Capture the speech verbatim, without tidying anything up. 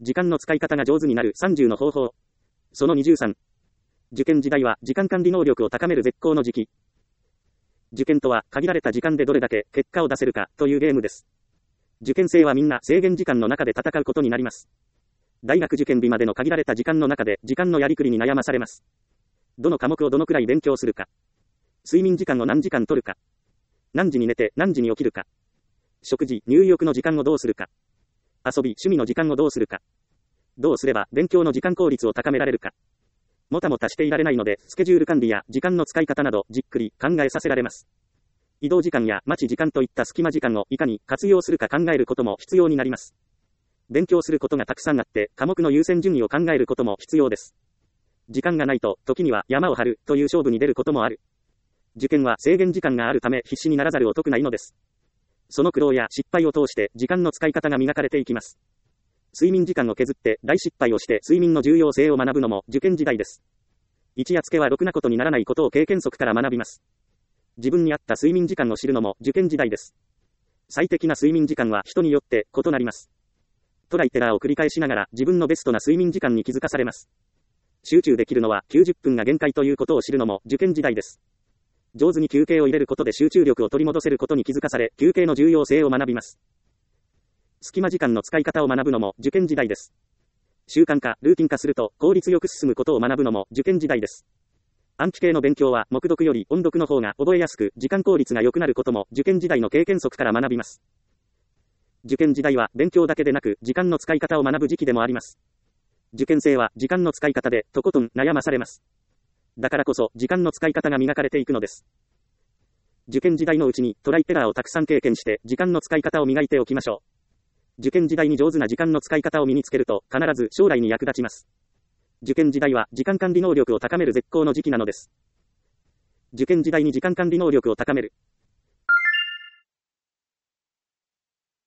時間の使い方が上手になるさんじゅうの方法。そのにじゅうさん。受験時代は時間管理能力を高める絶好の時期。受験とは限られた時間でどれだけ結果を出せるかというゲームです。受験生はみんな制限時間の中で戦うことになります。大学受験日までの限られた時間の中で時間のやりくりに悩まされます。どの科目をどのくらい勉強するか。睡眠時間を何時間取るか。何時に寝て何時に起きるか。食事、入浴の時間をどうするか。遊び、趣味の時間をどうするか。どうすれば勉強の時間効率を高められるか。もたもたしていられないので、スケジュール管理や時間の使い方などじっくり考えさせられます。移動時間や待ち時間といった隙間時間をいかに活用するか考えることも必要になります。勉強することがたくさんあって、科目の優先順位を考えることも必要です。時間がないと、時には山を張るという勝負に出ることもある。受験は制限時間があるため必死にならざるを得ないのです。その苦労や失敗を通して時間の使い方が磨かれていきます。睡眠時間を削って大失敗をして睡眠の重要性を学ぶのも受験時代です。一夜漬けはろくなことにならないことを経験則から学びます。自分に合った睡眠時間を知るのも受験時代です。最適な睡眠時間は人によって異なります。トライテラーを繰り返しながら自分のベストな睡眠時間に気づかされます。集中できるのはきゅうじゅっぷんが限界ということを知るのも受験時代です。上手に休憩を入れることで集中力を取り戻せることに気づかされ、休憩の重要性を学びます。隙間時間の使い方を学ぶのも受験時代です。習慣化、ルーティン化すると効率よく進むことを学ぶのも受験時代です。暗記系の勉強は黙読より音読の方が覚えやすく、時間効率が良くなることも受験時代の経験則から学びます。受験時代は勉強だけでなく時間の使い方を学ぶ時期でもあります。受験生は時間の使い方でとことん悩まされます。だからこそ時間の使い方が磨かれていくのです。受験時代のうちにトライテラーをたくさん経験して時間の使い方を磨いておきましょう。受験時代に上手な時間の使い方を身につけると必ず将来に役立ちます。受験時代は時間管理能力を高める絶好の時期なのです。受験時代に時間管理能力を高める。